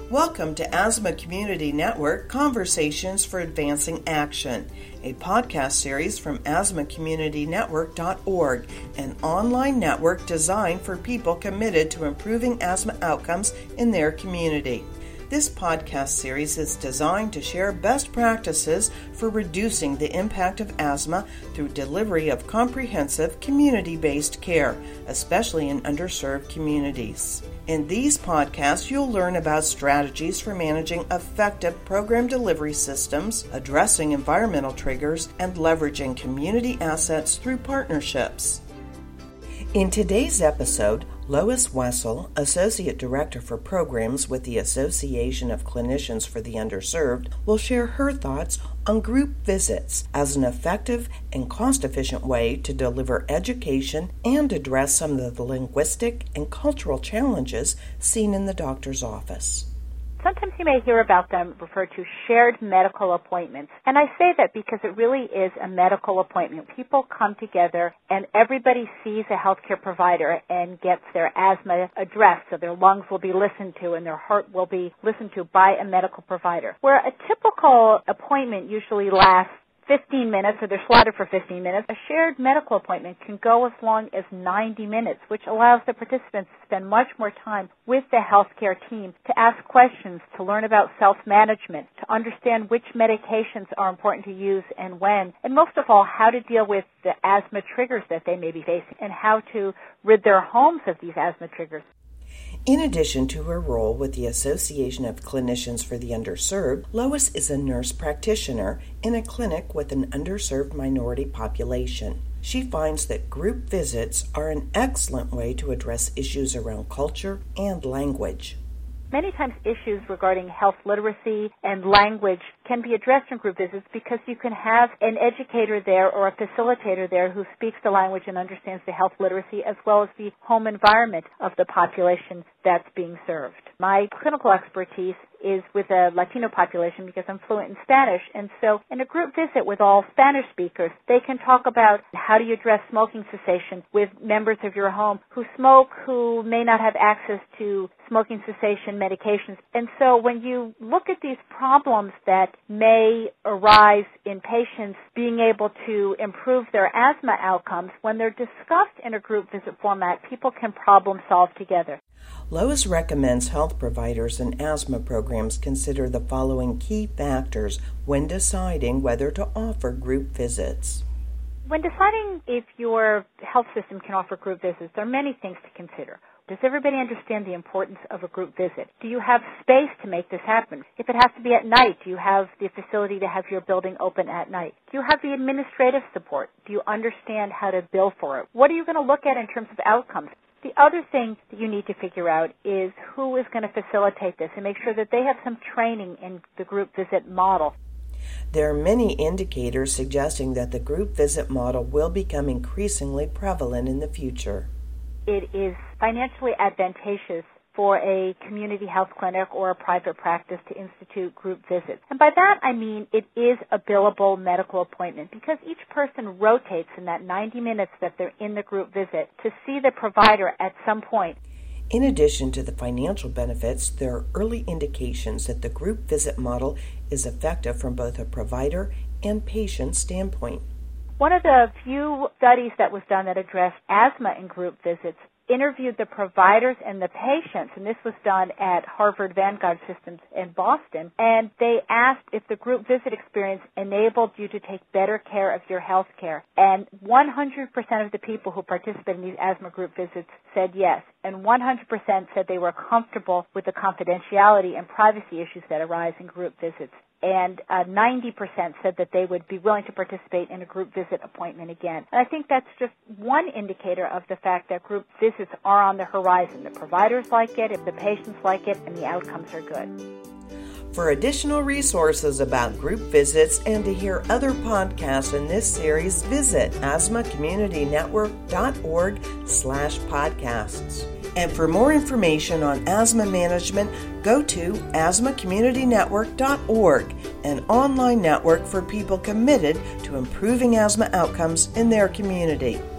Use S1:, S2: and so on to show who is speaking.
S1: Welcome to Asthma Community Network Conversations for Advancing Action, a podcast series from asthmacommunitynetwork.org, an online network designed for people committed to improving asthma outcomes in their community. This podcast series is designed to share best practices for reducing the impact of asthma through delivery of comprehensive community-based care, especially in underserved communities. In these podcasts, you'll learn about strategies for managing effective program delivery systems, addressing environmental triggers, and leveraging community assets through partnerships. In today's episode, Lois Wessel, Associate Director for Programs with the Association of Clinicians for the Underserved, will share her thoughts on group visits as an effective and cost-efficient way to deliver education and address some of the linguistic and cultural challenges seen in the doctor's office.
S2: Sometimes you may hear about them referred to shared medical appointments. And I say that because it really is a medical appointment. People come together and everybody sees a healthcare provider and gets their asthma addressed. So their lungs will be listened to and their heart will be listened to by a medical provider. Where a typical appointment usually lasts 15 minutes, or they're slotted for 15 minutes. A shared medical appointment can go as long as 90 minutes, which allows the participants to spend much more time with the healthcare team to ask questions, to learn about self-management, to understand which medications are important to use and when, and most of all, how to deal with the asthma triggers that they may be facing and how to rid their homes of these asthma triggers.
S1: In addition to her role with the Association of Clinicians for the Underserved, Lois is a nurse practitioner in a clinic with an underserved minority population. She finds that group visits are an excellent way to address issues around culture and language.
S2: Many times issues regarding health literacy and language can be addressed in group visits because you can have an educator there or a facilitator there who speaks the language and understands the health literacy as well as the home environment of the population that's being served. My clinical expertise is with a Latino population because I'm fluent in Spanish, and so in a group visit with all Spanish speakers, they can talk about how do you address smoking cessation with members of your home who smoke, who may not have access to smoking cessation medications. And so when you look at these problems that may arise in patients being able to improve their asthma outcomes, when they're discussed in a group visit format, people can problem solve together.
S1: Lois recommends health providers and asthma programs consider the following key factors when deciding whether to offer group visits.
S2: When deciding if your health system can offer group visits, there are many things to consider. Does everybody understand the importance of a group visit? Do you have space to make this happen? If it has to be at night, do you have the facility to have your building open at night? Do you have the administrative support? Do you understand how to bill for it? What are you going to look at in terms of outcomes? The other thing that you need to figure out is who is going to facilitate this and make sure that they have some training in the group visit model.
S1: There are many indicators suggesting that the group visit model will become increasingly prevalent in the future.
S2: It is financially advantageous for a community health clinic or a private practice to institute group visits. And by that I mean it is a billable medical appointment because each person rotates in that 90 minutes that they're in the group visit to see the provider at some point.
S1: In addition to the financial benefits, there are early indications that the group visit model is effective from both a provider and patient standpoint.
S2: One of the few studies that was done that addressed asthma in group visits interviewed the providers and the patients, and this was done at Harvard Vanguard Systems in Boston, and they asked if the group visit experience enabled you to take better care of your health care. And 100% of the people who participated in these asthma group visits said yes, and 100% said they were comfortable with the confidentiality and privacy issues that arise in group visits. And 90% said that they would be willing to participate in a group visit appointment again. And I think that's just one indicator of the fact that group visits are on the horizon. The providers like it, the patients like it, and the outcomes are good.
S1: For additional resources about group visits and to hear other podcasts in this series, visit asthmacommunitynetwork.org/podcasts. And for more information on asthma management, go to asthmacommunitynetwork.org, an online network for people committed to improving asthma outcomes in their community.